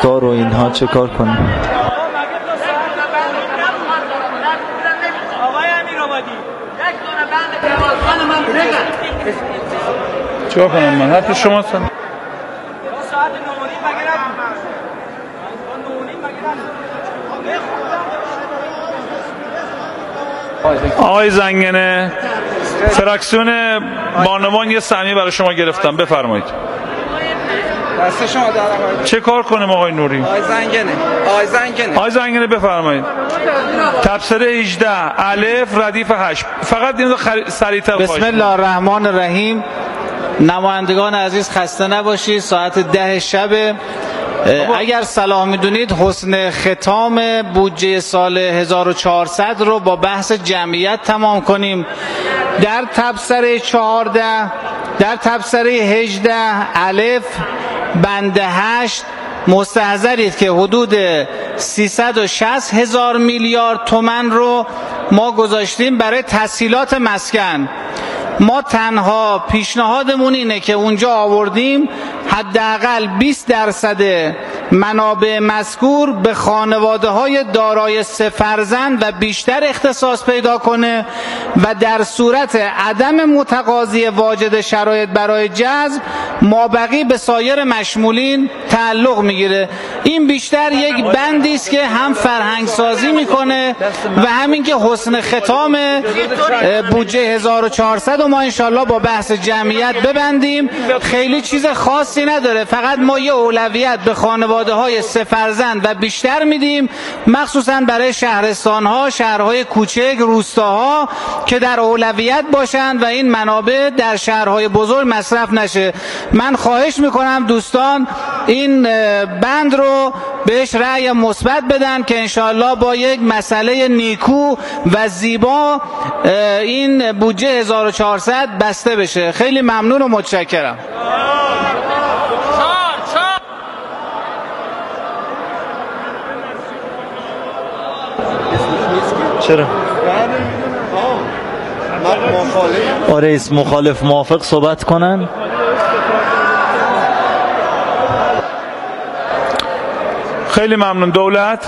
رفتار و اینها چه کار کنیم؟ چه کنم من؟ حرف شما هستم. آقای زنگنه، فراکسیون بانوان یه سهمیه برای شما گرفتم، بفرمایید. دست شما در آقای. چه کار کنیم آقای نوری؟ آقای زنگنه بفرمایید. تبصره 18 الف ردیف 8. فقط این سریعتر خواهش. بسم الله الرحمن الرحیم. نمایندگان عزیز خسته نباشید، ساعت 10 شب. اگر صلاح میدونید حسن ختام بودجه سال 1400 رو با بحث جمعیت تمام کنیم. در تبصره 14 در تبصره 18 الف بند 8 مستحضرید که حدود 360,000 میلیارد تومان رو ما گذاشتیم برای تسهیلات مسکن. ما تنها پیشنهادمون اینه که اونجا آوردیم حداقل 20% منابع مذکور به خانواده های دارای 3 فرزند و بیشتر اختصاص پیدا کنه و در صورت عدم متقاضی واجد شرایط برای جذب مابقی به سایر مشمولین تعلق میگیره. این بیشتر یک بندی است که هم فرهنگ سازی میکنه و همین که حسن ختام بودجه 1400 و ما انشالله با بحث جمعیت ببندیم. خیلی چیز خاصی نداره، فقط ما یه اولویت به خانواده های 3 فرزند و بیشتر میدیم، مخصوصا برای شهرستان ها، شهرهای کوچک، روستاها که در اولویت باشند و این منابع در شهرهای بزرگ مصرف نشه. من خواهش میکنم دوستان این بند رو بهش رأی مثبت بدن که انشاءالله با یک مسئله نیکو و زیبا این بودجه 1400 بسته بشه. خیلی ممنون و متشکرم. چرا؟ آره مخالف موافق صحبت کنن. خیلی ممنون. دولت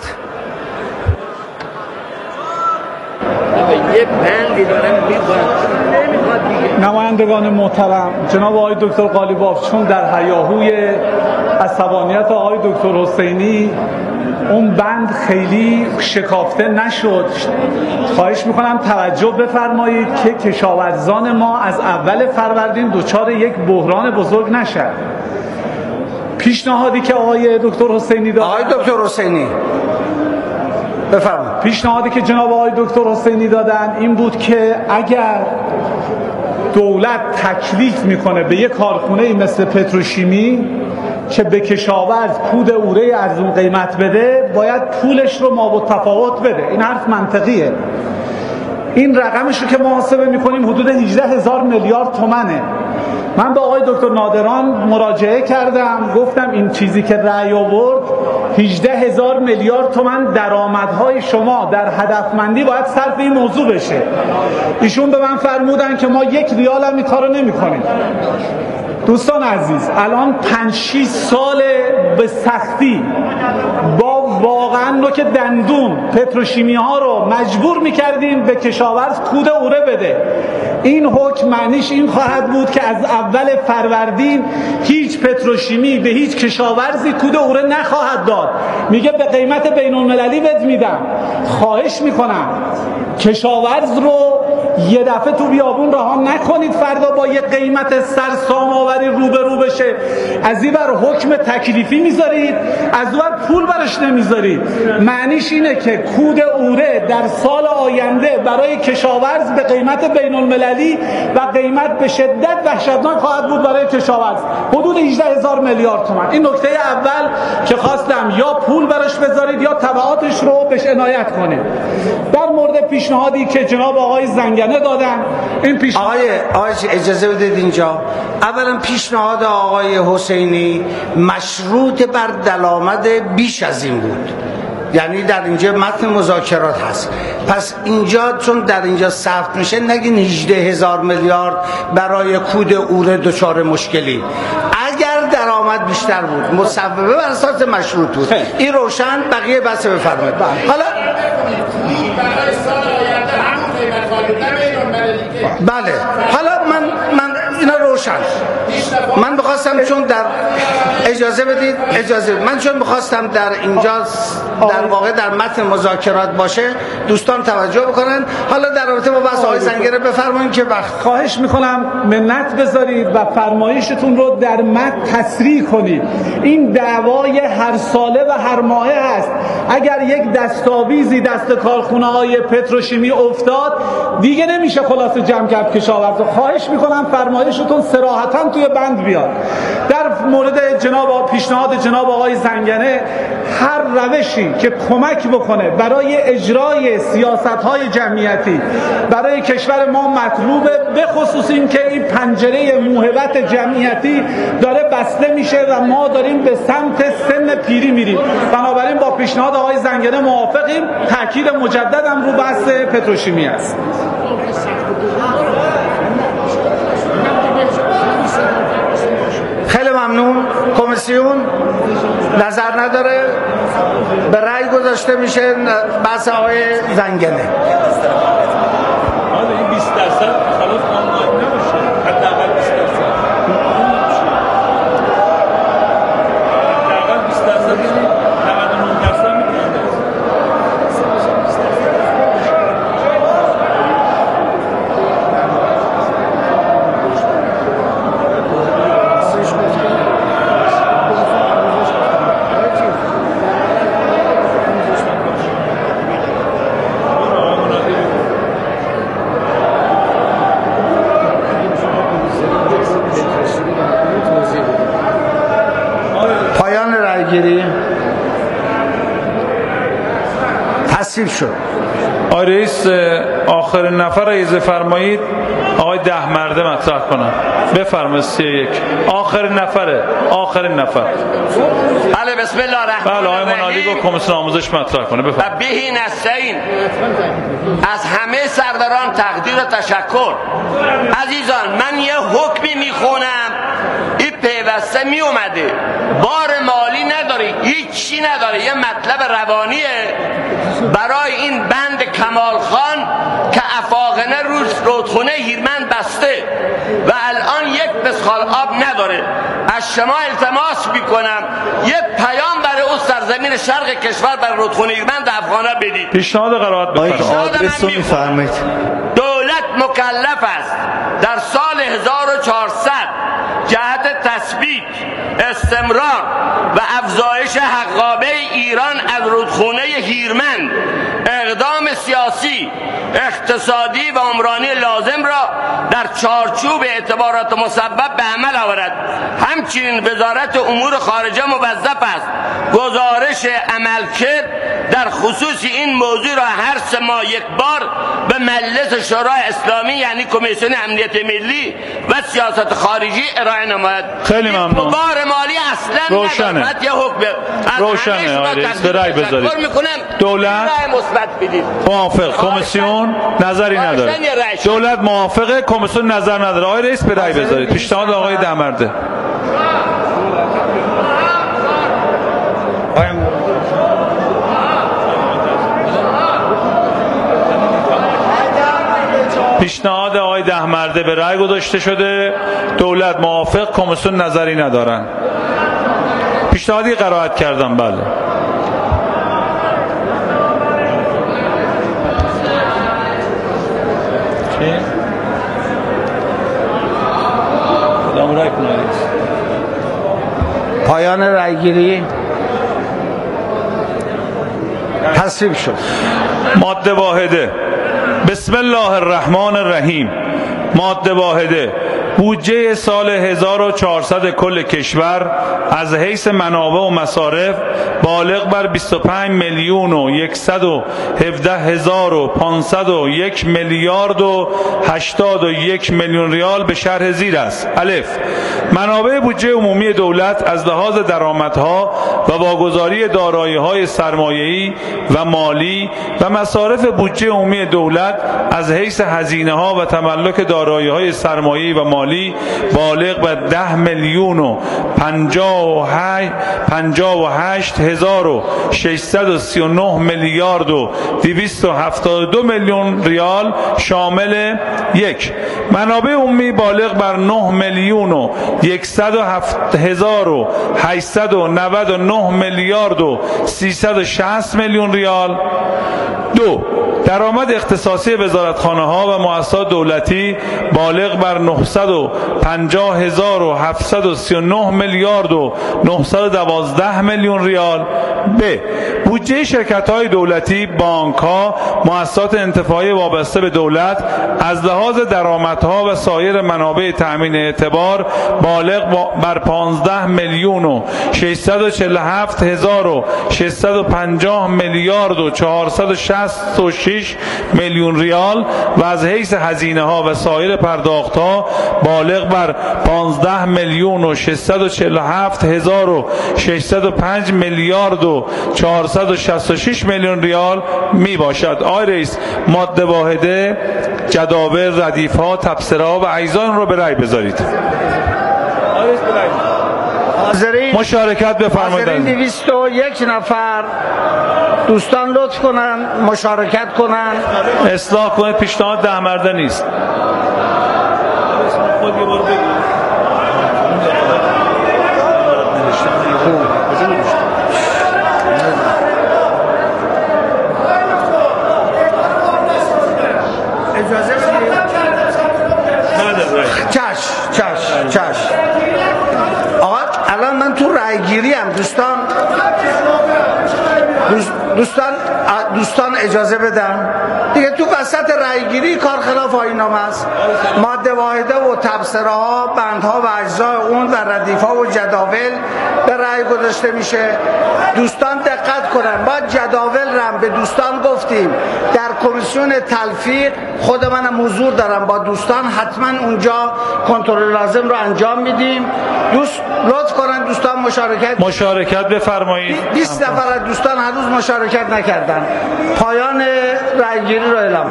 نمایندگان محترم، جناب آقای دکتر قالیباف، چون در هیاهوی عصبانیت آقای دکتر حسینی اون بند خیلی شکافته نشد، خواهش میکنم توجه بفرمایید که کشاورزان ما از اول فروردین دچار یک بحران بزرگ نشد. پیشنهادی که آقای دکتر حسینی داد، آقای دکتر حسینی بفرمایید. پیشنهادی که جناب آقای دکتر حسینی دادن این بود که اگر دولت تکلیف میکنه به یک کارخونه مثل پتروشیمی که به کشاورز کود اوره ارزون قیمت بده، باید پولش رو مابالتفاوت بده. این حرف منطقیه. این رقمش رو که محاسبه میکنیم حدود 18,000 میلیارد تومنه. من به آقای دکتر نادران مراجعه کردم، گفتم این چیزی که رأی آورد 18,000 میلیارد تومان درآمدهای شما در هدفمندی باید صرف این موضوع بشه. ایشون به من فرمودن که ما 1 ریال هم این کارو نمی‌کنیم. دوستان عزیز، الان 5-6 سال به سختی با واقعا نوک دندون پتروشیمی ها رو مجبور میکردیم به کشاورز کود اوره بده. این حکم معنیش این خواهد بود که از اول فروردین هیچ پتروشیمی به هیچ کشاورزی کود اوره نخواهد داد. میگه به قیمت بین المللی بد میدم. خواهش میکنم کشاورز رو یه دفعه تو بیابون رها نکنید فردا با یه قیمت سرسام آوری روبرو بشه. از این بر حکم تکلیفی میذارید، از اون بر پول برش نمیذارید. معنیش اینه که کود اوره در سال آینده برای کشاورز به قیمت بین المللی و قیمت به شدت وحشتناک خواهد بود برای کشاورز، حدود 18,000 میلیارد تومان. این نکته اول که خواستم یا پول برش بذارید یا تبعاتش رو بهش عنایت کنید. در مورد پیشنهادی که جناب آقای زنگنه دادن، این پیشنهاد آقای اجازه بدید اینجا. اولا پیشنهاد آقای حسینی مشروط بر درآمد بیش از این بود، یعنی در اینجا متن مذاکرات هست. پس اینجا چون در اینجا ثبت میشه نگین 18,000 میلیارد برای کود اوره دچار مشکلی. اگر درآمد درآمد بیشتر بود، مصوبه بر اساس مشروط بود. این روشن، بقیه بحث بفرمایید. حالا بله، حالا من اینا روشن. من بخواستم چون در اجازه بدید، من چون بخواستم در اینجا در واقع در متن مذاکرات باشه دوستان توجه بکنن. حالا در رابطه با بحث آقای زنگره بفرمایید که وقت خواهش میکنم منت بذارید و فرمایشتون رو در متن تصریح کنید. این دعوای هر ساله و هر ماهه هست. اگر یک دستاویزی دست کارخونه‌های پتروشیمی افتاد دیگه نمیشه خلاصه جمع کرد کشاورزا. خواهش میکنم فرمایشتون صراحتاً توی بند بیاد. در مورد پیشنهاد جناب آقای زنگنه، هر روشی که کمک بکنه برای اجرای سیاست‌های جمعیتی برای کشور ما مطلوبه، به خصوص این که این پنجره موهبت جمعیتی داره بسته میشه و ما داریم به سمت سن پیری میریم. بنابراین با پیشنهاد آقای زنگنه موافقیم. تاکید مجددم رو بحث پتروشیمی است. خیلی ممنون. کمیسیون نظر نداره، به رأی گذاشته میشه بحث آقای زنگنه. این 20% خلاص آنلاین نمیشه، حداقل 20%. حداقل 20% یعنی 99% میتونه. تصویب شد. آقای رئیس، آخرین نفر اجازه فرمایید آقای دهمرده مطرح کنم. بفرمایید 31. آخرین نفر. بله، بسم الله الرحمن الرحیم. بله، آقای منالی گفت کمیسیون آموزش مطرح کنه. بفرمایید. و بهی نستعین. از همه سرداران تقدیر و تشکر. عزیزان، من یه حکمی میخونم، این پیوسته میومده، بار مالی نداره، هیچی نداره، یه مطلب روانیه برای این بند کمال خان که افاقنه روز رودخونه هیرمند بسته و الان یک بسخال آب نداره. از شما التماس میکنم یه پیام برای اون سرزمین شرق کشور برای رودخونه هیرمند افغان‌ها بدید. پیشنهاد قرائت بفرمایید. آدرس رو میفرمایید. دولت مکلف است در سال 1400 جهت تثبیت، استمرار و افزایش حقابه ایران از رودخونه هیرمند اقدام سیاسی، اقتصادی و عمرانی لازم را در چارچوب اعتبارات مسبب به عمل آورد. همچنین وزارت امور خارجه موظف است گزارش عملکرد در خصوص این موضوع را هر 3 ماه یک بار به مجلس شورای اسلامی یعنی کمیسیون امنیت ملی و سیاست خارجی ارائه نماید. خیلی ممنون. بار مالی اصلا روشنه. روشنه آقای رئیس، به رأی بذارید. دولت مثبت بدید. موافق، کمیسیون نظری نداره. دولت موافقه، کمیسیون نظر نداره. آقای رئیس به رأی بذارید. پیشنهاد آقای دهمرده. پیشنهاد آقای دهمرده به رأی گذاشته شده. دولت موافق، کمیسیون نظری ندارن. پیشنهادی قرائت کردم. بله. پایان رأیگیری. تصویب شد. ماده واحده. بسم الله الرحمن الرحیم. ماده واحده. بودجه سال 1400 کل کشور از حیث منابع و مصارف بالغ بر 25,117,501 میلیارد و 81 میلیون ریال به شرح زیر است. الف. منابع بودجه عمومی دولت از لحاظ درآمدها و واگذاری دارایی‌های سرمایه‌ای و مالی و مصارف بودجه عمومی دولت از حیث هزینه‌ها و تملک دارایی‌های سرمایه‌ای و مالی مالی بالغ بر 10,058,639 میلیارد و 272 میلیون ریال شامل: 1. منابع عمومی بالغ بر 9,107,899 میلیارد و 360 میلیون ریال. 2. درآمد اختصاصی وزارتخانه‌ها و مؤسسات دولتی بالغ بر 950,739 میلیارد و 912 میلیون ریال. ب. بودجه شرکت‌های دولتی، بانک‌ها، مؤسسات انتفاعی وابسته به دولت از لحاظ درآمدها و سایر منابع تأمین اعتبار بالغ بر 15,647,650 میلیارد و 466 میلیون ریال و از حیث هزینه‌ها و سایر پرداخت‌ها بالغ بر 15,647,605 میلیارد و 466 میلیون ریال می باشد. آقای رئیس، ماده واحده، جداول، ردیف‌ها، تبصره‌ها و اجزا رو به رأی بذارید. مشارکت بفرمایید. حاضرین 201 نفر دوستان لطف کنن مشارکت کنن. اصلاح کنید، پیشنهاد 10 مرده نیست. اجازه بدید. چشم. آقا الان من تو رای گیری ام دوستان اجازه بدن دیگه. تو وسط رای گیری کار خلاف آیین‌نامه است. ماده واحده و تبصره ها، بندها و اجزای اون و ردیف ها و جداول به رای گذاشته میشه. دوستان دقت کنن، ما جداول رم به دوستان گفتیم در کمیسیون تلفیق، خود منم حضور دارم با دوستان، حتما اونجا کنترل لازم رو انجام میدیم. لطف کنن دوستان مشارکت بفرمایید. 20 نفر از دوستان هنوز مشارکت نکردن. پایان رای گیری رو اعلام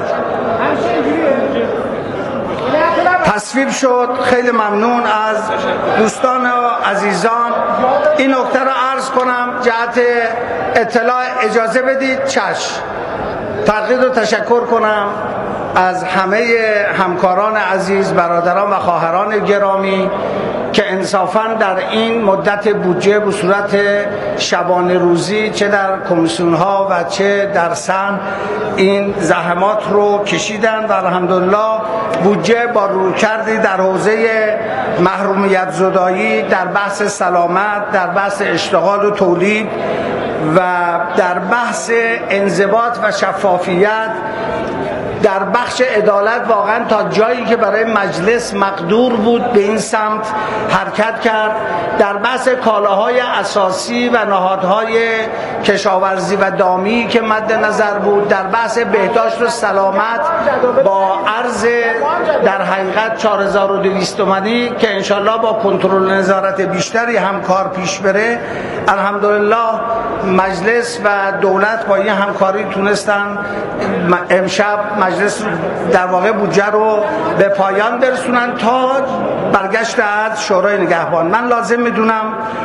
تصویب شد. خیلی ممنون از دوستان و عزیزان. این نکته رو عرض کنم جهت اطلاع. اجازه بدید تقدیر رو تشکر کنم از همه همکاران عزیز، برادران و خواهران گرامی که انصافاً در این مدت بودجه به صورت شبانه روزی چه در کمیسیون ها و چه در سن این زحمات رو کشیدن و الحمدلله بودجه با رویکردی در حوزه محرومیت زدایی، در بحث سلامت، در بحث اشتغال و تولید و در بحث انضباط و شفافیت، در بخش عدالت واقعا تا جایی که برای مجلس مقدور بود به این سمت حرکت کرد. در بحث کالاهای اساسی و نهادهای کشاورزی و دامی که مد نظر بود، در بحث بهداشت و سلامت با عرض در حقیقت 4200 تومانی که انشالله با کنترل نظارت بیشتری هم کار پیش بره، الحمدلله مجلس و دولت با این همکاری تونستن امشب مجلس در واقع بودجه رو به پایان برسونن تا برگشت از شورای نگهبان. من لازم میدونم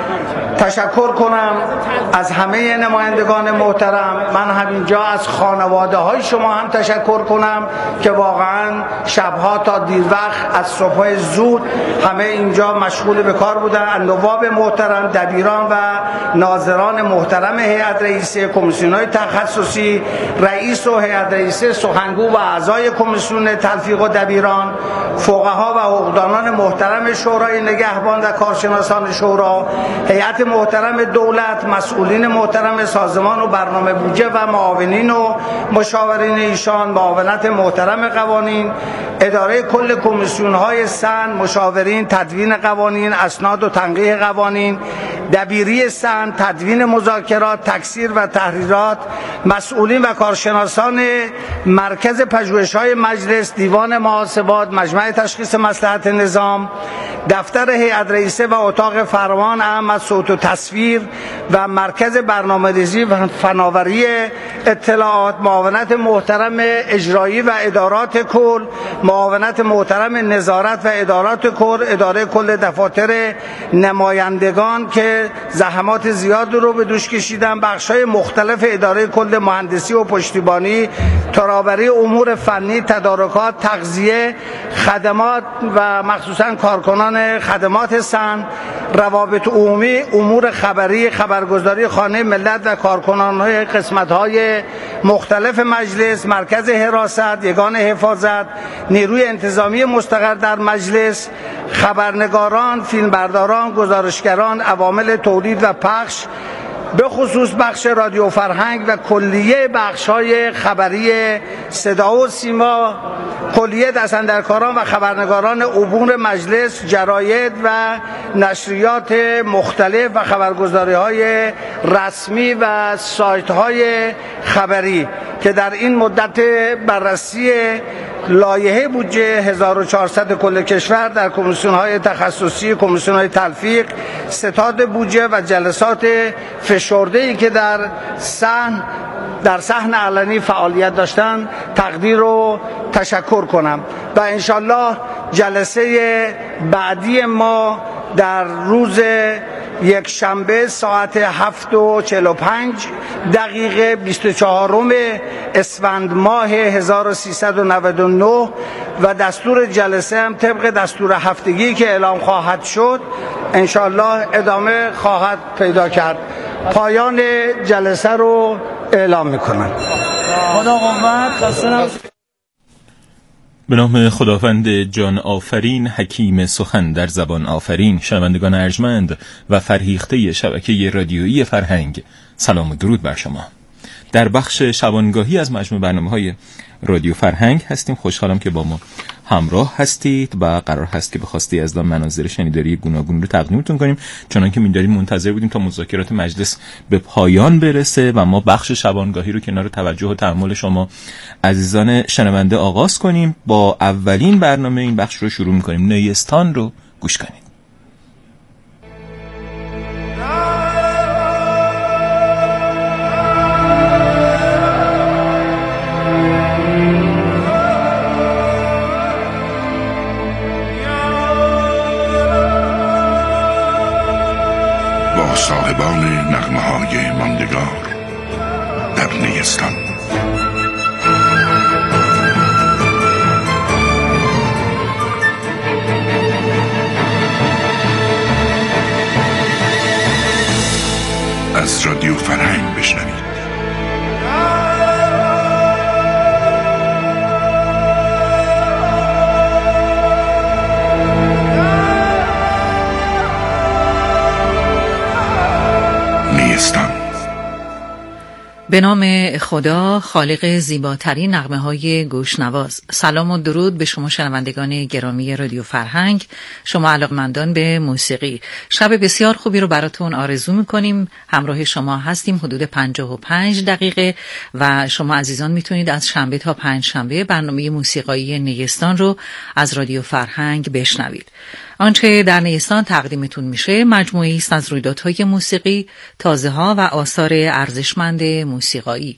تشکر کنم از همه نمایندگان محترم. من همینجا از خانواده های شما هم تشکر کنم که واقعا شبها تا دیر وقت از صبح زود همه اینجا مشغول به کار بودن. نواب محترم، دبیران و ناظران محترم هیئت رئیسه، کمیسیون های تخصصی، رئیس و هیئت رئیسه، سخنگو و اعضای کمیسیون تلفیق و دبیران، فقها و حقوقدانان محترم شورای نگهبان و کارشناسان شورا، هیئت محترم دولت، مسئولین محترم سازمان و برنامه بودجه و معاونین و مشاورین ایشان، معاونت محترم قوانین، اداره کل کمیسیون های سن، مشاورین، تدوین قوانین، اسناد و تنقیح قوانین، دبیری سن، تدوین مذاکرات، تکثیر و تحریرات، مسئولین و کارشناسان مرکز پژوهش‌های مجلس، دیوان محاسبات، مجمع تشخیص مصلحت نظام، دفتر هیئت رئیسه و اتاق فرمان اهم از صوت و تصویر و مرکز برنامه‌ریزی و فناوری اطلاعات، معاونت محترم اجرایی و ادارات کل، معاونت محترم نظارت و ادارات کل، اداره کل دفاتر نمایندگان که زحمات زیاد رو به دوش کشیدن، بخش‌های مختلف اداره کل مهندسی و پشتیبانی، ترابری امور فنی، تدارکات، تغذیه، خدمات و مخصوصاً کارکنان خدمات سن، روابط عمومی، امور خبری، خبرگزاری خانه ملت و کارکنان‌های قسمت‌های مختلف مجلس، مرکز حراست، یگان حفاظت، نیروی انتظامی مستقر در مجلس، خبرنگاران، فیلمبرداران، گزارشگران، عوامل تولید و پخش، به خصوص بخش رادیو فرهنگ و کلیه بخش‌های خبری صدا و سیما، کلیه دستاندرکاران و خبرنگاران عبور مجلس، جراید و نشریات مختلف و خبرگزاری‌های رسمی و سایت‌های خبری که در این مدت بررسی لایحه بودجه 1400 کل کشور در کمیسیون‌های تخصصی، کمیسیون‌های تلفیق، ستاد بودجه و جلسات فشرده‌ای که در صحن علنی فعالیت داشتن تقدیر و تشکر کنم و انشالله جلسه بعدی ما در روز یک شنبه ساعت 7:45 24 اسفند ماه 1399 و دستور جلسه هم طبق دستور هفتگی که اعلام خواهد شد انشالله ادامه خواهد پیدا کرد. پایان جلسه رو اعلام میکنم. خدا قوت. خسته نباشید. به نام خداوند جان آفرین، حکیم سخن در زبان آفرین. شنوندگان ارجمند و فرهیخته شبکه رادیویی فرهنگ، سلام و درود بر شما. در بخش شبانگاهی از مجموع برنامه‌های رادیو فرهنگ هستیم. خوشحالم که با ما همراه هستید و قرار هست که به خواسته یزدان مناظر شنیداری گوناگون رو تقدیمتون کنیم، چنان که می‌داریم منتظر بودیم تا مذاکرات مجلس به پایان برسه و ما بخش شبانگاهی رو کنار توجه و تأمل شما عزیزان شنونده آغاز کنیم. با اولین برنامه این بخش رو شروع می‌کنیم. نیستان رو گوش کنید. صاحبان نغمه‌های ماندگار در نیستان. از رادیو فرهنگ بشنوید. به نام خدا، خالق زیباترین نغمه‌های گوشنواز. سلام و درود به شما شنوندگان گرامی رادیو فرهنگ، شما علاقمندان به موسیقی. شب بسیار خوبی رو براتون آرزو می‌کنیم. همراه شما هستیم حدود 55 دقیقه و شما عزیزان میتونید از شنبه تا پنجشنبه برنامه موسیقایی نیستان رو از رادیو فرهنگ بشنوید. آنچه در نیستان تقدیمتون میشه مجموعه‌ای است از رویدادهای موسیقی، تازه‌ها و آثار ارزشمند موسیقایی.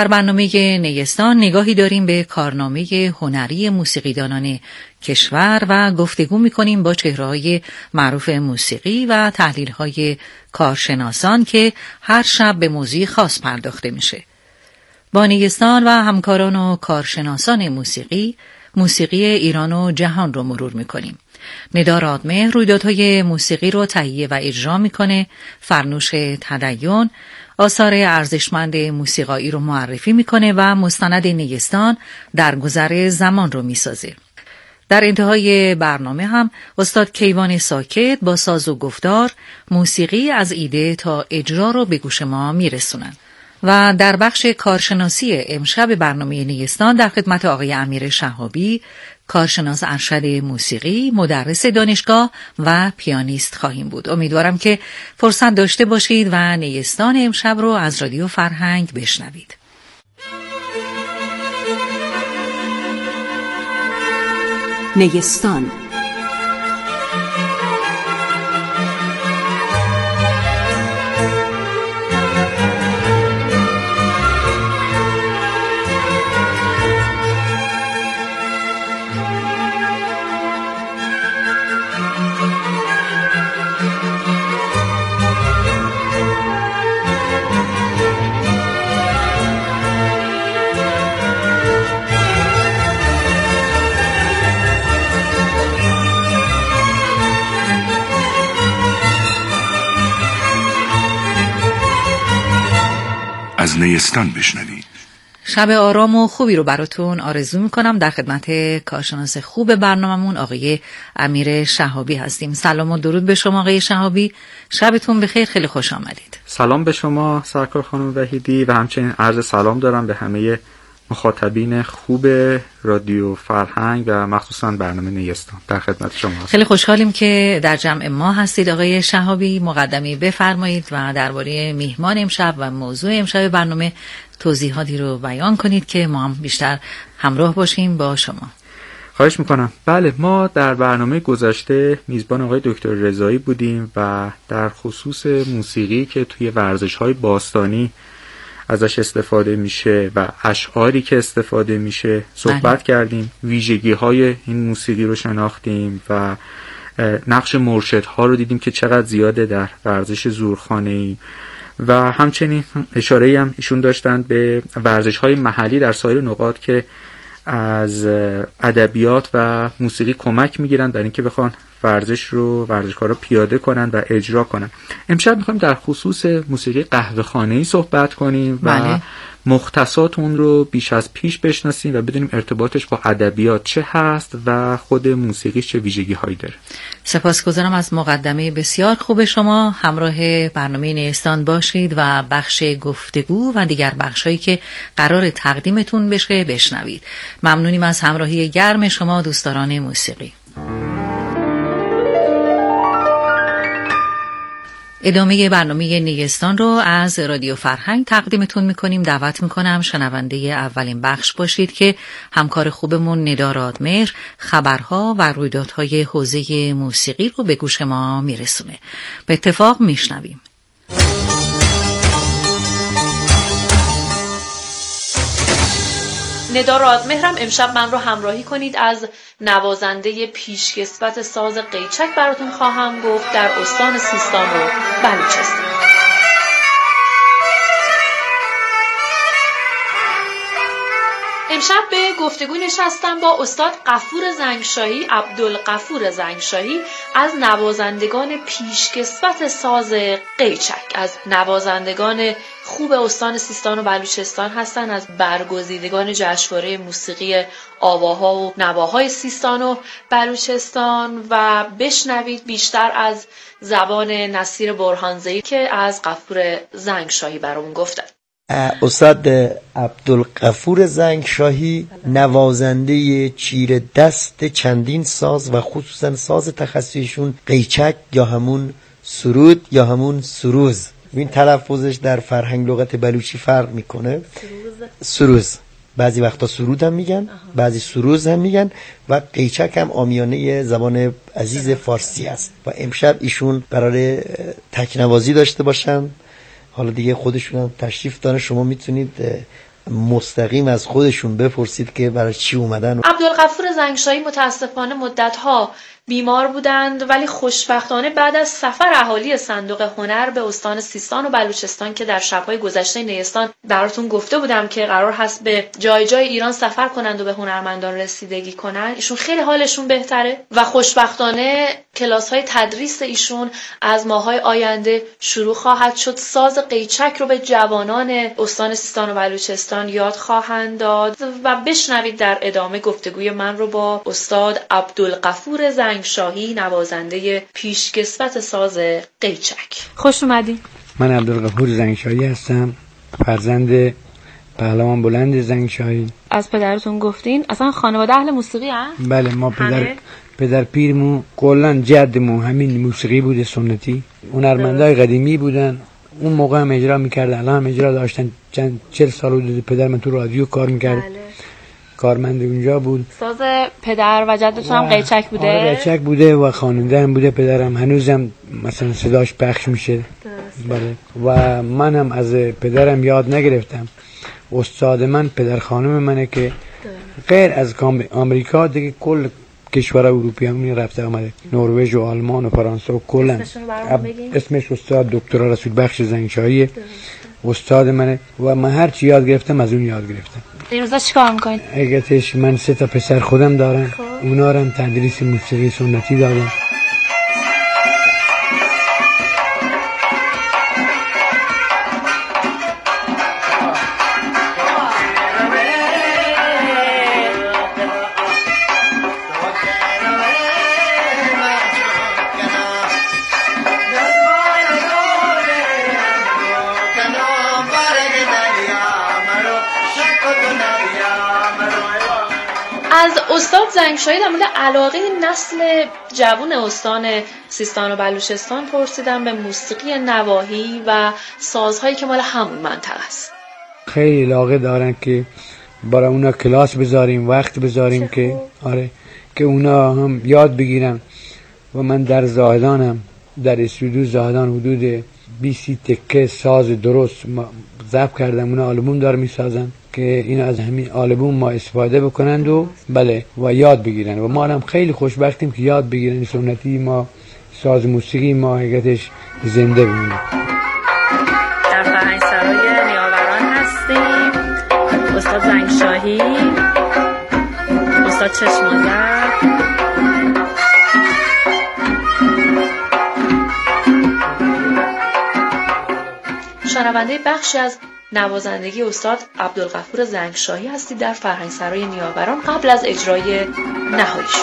در برنامه نیستان نگاهی داریم به کارنامه هنری موسیقیدانان کشور و گفتگو می‌کنیم با چهره‌های معروف موسیقی و تحلیل‌های کارشناسان که هر شب به موضوعی خاص پرداخته میشه. با نیستان و همکاران و کارشناسان موسیقی ایران و جهان رو مرور می‌کنیم. ندا رادمهر رویدادهای موسیقی رو تهیه و اجرا میکنه، فرنوش تدین آثار ارزشمند موسیقایی رو معرفی میکنه و مستند نیستان در گذر زمان رو میسازه. در انتهای برنامه هم استاد کیوان ساکت با ساز و گفتار موسیقی از ایده تا اجرا رو به گوش ما میرسونن. و در بخش کارشناسی امشب برنامه نیستان در خدمت آقای امیر شهابی، کارشناس ارشد موسیقی، مدرس دانشگاه و پیانیست خواهیم بود. امیدوارم که فرصت داشته باشید و نیستان امشب رو از رادیو فرهنگ بشنوید. نیستان از نیستان بشنوید. شب آرام و خوبی رو براتون آرزو میکنم. در خدمت کارشناس خوب برنامه‌مون آقای امیر شهابی هستیم. سلام و درود به شما آقای شهابی، شبتون بخیر، خیلی خوش آمدید. سلام به شما سرکار خانم وحیدی و همچنین عرض سلام دارم به همه مخاطبین خوب رادیو فرهنگ و مخصوصا برنامه نیستان. در خدمت شما هستم. خیلی خوشحالیم که در جمع ما هستید آقای شهابی. مقدمه بفرمایید و درباره میهمان امشب و موضوع امشب برنامه توضیحاتی رو بیان کنید که ما هم بیشتر همراه باشیم با شما. خواهش میکنم. بله، ما در برنامه گذشته میزبان آقای دکتر رضایی بودیم و در خصوص موسیقی که توی ورزش‌های باستانی ازش استفاده میشه و اشعاری که استفاده میشه صحبت کردیم. ویژگی‌های این موسیقی رو شناختیم و نقش مرشدها رو دیدیم که چقدر زیاده در ورزش زورخانه‌ای و همچنین اشاره‌ای هم ایشون داشتن به ورزش‌های محلی در سایر نقاط که از ادبیات و موسیقی کمک میگیرن در اینکه بخوان ورزشکارا پیاده کنن و اجرا کنن. امشب میخوایم در خصوص موسیقی قهوه‌خانه‌ای صحبت کنیم و مختصات اون رو بیش از پیش بشناسیم و بدونیم ارتباطش با ادبیات چه هست و خود موسیقی چه ویژگی‌هایی داره. سپاسگزارم از مقدمه بسیار خوب شما. همراه برنامه نیستان باشید و بخش گفتگو و دیگر بخش‌هایی که قرار تقدیمتون بشه بشنوید. ممنونیم از همراهی گرم شما دوستداران موسیقی. ادامه برنامه نیستان رو از رادیو فرهنگ تقدیمتون میکنیم. دعوت میکنم شنونده اولین بخش باشید که همکار خوبمون ندا رادمهر خبرها و رویدادهای حوزه موسیقی رو به گوش ما میرسونه. به اتفاق میشنویم. ندا رادمهرم امشب من رو همراهی کنید. از نوازنده پیشکسوت ساز قیچک براتون خواهم گفت در استان سیستان و بلوچستان. امشب به گفتگو نشستم با استاد غفور زنگشاهی، عبدالغفور زنگشاهی، از نوازندگان پیشکسوت ساز قیچک، از نوازندگان خوب استان سیستان و بلوچستان هستند، از برگزیدگان جشنواره موسیقی آواها و نواهای سیستان و بلوچستان. و بشنوید بیشتر از زبان نصیر برهانزئی که از غفور زنگشاهی برامون گفتن. استاد عبدالغفور زنگشاهی نوازنده چیره دست چندین ساز و خصوصا ساز تخصصیشون قیچک یا همون سرود یا همون سروز. این تلفظش در فرهنگ لغت بلوچی فرق میکنه. سروز بعضی وقتا سرود هم میگن، بعضی سروز هم میگن و قیچک هم عامیانه زبان عزیز فارسی است و امشب ایشون قراره تکنوازی داشته باشن. حالا دیگه خودشون هم تشریف دارن، شما میتونید مستقیم از خودشون بپرسید که برای چی اومدن. عبدالغفور زنگشاهی متاسفانه مدت‌ها بیمار بودند، ولی خوشبختانه بعد از سفر اهالی صندوق هنر به استان سیستان و بلوچستان که در شب‌های گذشته نیستان براتون گفته بودم که قرار هست به جای جای ایران سفر کنند و به هنرمندان رسیدگی کنند، ایشون خیلی حالشون بهتره و خوشبختانه کلاس‌های تدریس ایشون از ماه‌های آینده شروع خواهد شد. ساز قیچک رو به جوانان استان سیستان و بلوچستان یاد خواهند داد و بشنوید در ادامه گفتگوی من رو با استاد عبدالغفور زنگشاهی، نوازنده پیشکسوت ساز قیچک. خوش اومدین. من عبدالغفور زنگشاهی هستم، فرزند پهلوان بلند زنگشاهی. از پدرتون گفتین، اصلا خانواده اهل موسیقی هست؟ بله، ما پدر پیرمون کلا جدمون همین موسیقی بوده، سنتی. هنرمندای قدیمی بودن، اون موقع هم اجرا میکردن، الان هم اجرا داشتن. 40 سال بود پدر من تو رادیو کار میکرد. بله. کارمند اونجا بود. ساز پدر و جدتون هم قیچک بوده؟ آره، قیچک بوده و خواننده هم بوده پدرم. هنوزم مثلا صداش پخش میشه. بله. و منم از پدرم یاد نگرفتم. استاد من پدر خانم منه که غیر از آمریکا دیگه کل کشور اروپایی هم رفته آمده، نروژ و آلمان و فرانسه و کلا. اسمش استاد دکتر رسول بخش زنگشاهی استاد منه و من هر چی یاد گرفتم از اون یاد گرفتم. این روزا چیکار میکنید؟ اگرش من 3 تا پسر خودم دارم، اونا رو هم تدریس موسیقی سنتی دادم. از استاد زنگشاهی در مورد علاقه نسل جوان استان سیستان و بلوچستان پرسیدم به موسیقی نواحی و سازهایی که مال همون منطقه است. خیلی علاقه دارن که برای اونا کلاس بذاریم، وقت بذاریم که آره که اونا هم یاد بگیرن. و من در زاهدانم، در استودیو زاهدان حدود 20 تکه ساز درست ضبط کردم، اونا آلبوم دار میسازن که اینا از همین آلبوم ما استفاده بکنند و بله و یاد بگیرن. و ما هم خیلی خوشبختیم که یاد بگیرن سنتی ما، ساز موسیقی ما حقیقتش زنده بمونه. در فرهنگسرای نیاوران هستیم. استاد زنگشاهی، استاد چشم‌آذر، شنونده بخشی از نوازندگی استاد عبدالغفور زنگشاهی هستید در فرهنگسرای نیاوران قبل از اجرای نهاییش.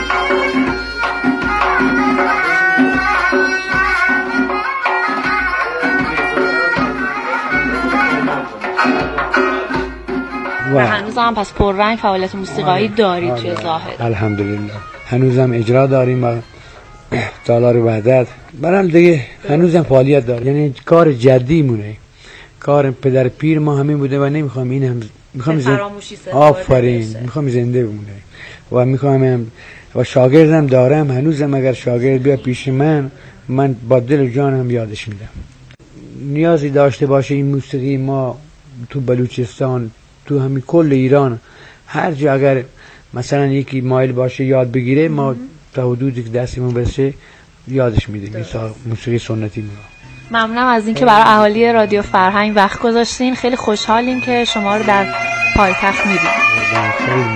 و هنوزم پس پررنگ فعالیت موسیقایی دارید توی زاهد؟ الحمدلله هنوزم اجرا داریم و تالار وحدت برام دیگه هنوزم فعالیت داره. یعنی کار جدی مونه، کار پدر پیر ما همین بوده و نمیخوام این هم میخوام آفرین میخوام زنده بمونه و میخوام و شاگردم دارم هنوزم. اگر شاگرد بیا پیش من با دل و جانم یادش میدم. نیازی داشته باشه این موسیقی ما تو بلوچستان، تو همین کل ایران، هر جا اگر مثلا یکی مایل باشه یاد بگیره، ما تا حدودی که دستمون برسه یادش میدیم موسیقی سنتی ما. ممنونم از اینکه برای اهالی رادیو فرهنگ وقت گذاشتین. خیلی خوشحالیم که شما رو در پایتخت می‌بینیم.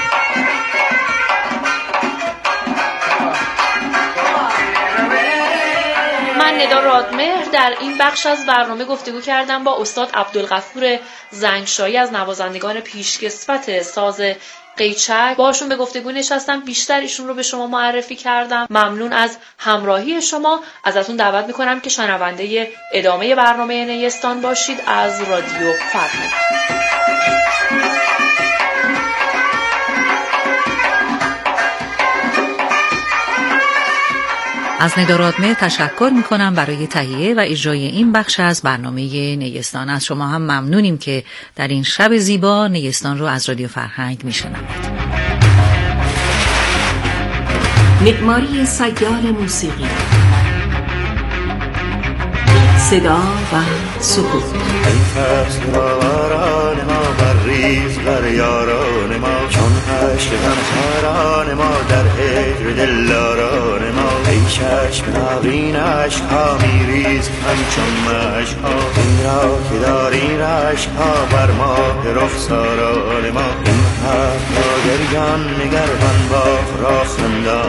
من ندا رادمهر در این بخش از برنامه گفتگو کردم با استاد عبدالغفور زنگشاهی از نوازندگان پیشکسوت ساز قیچک. باشون به گفتگو نشستم، بیشتر ایشون رو به شما معرفی کردم. ممنون از همراهی شما. ازتون دعوت میکنم که شنونده ادامه برنامه نیستان باشید از رادیو فرهنگ. از ندا رادمهر تشکر میکنم برای تهیه و اجرای این بخش از برنامه نیستان. از شما هم ممنونیم که در این شب زیبا نیستان رو از رادیو فرهنگ میشنوید. معماری سیال موسیقی، صدا و سکوت. ای فصل باران ما بریز بر یاران ما، چون عشق غمخواران ما در هجر دلداران ما. ای چشم ناقین عشقها میریز همچون مشکها، این را که داری رشکها بر ماه رخساران ما. این حق را گریان نگران باغ را خندان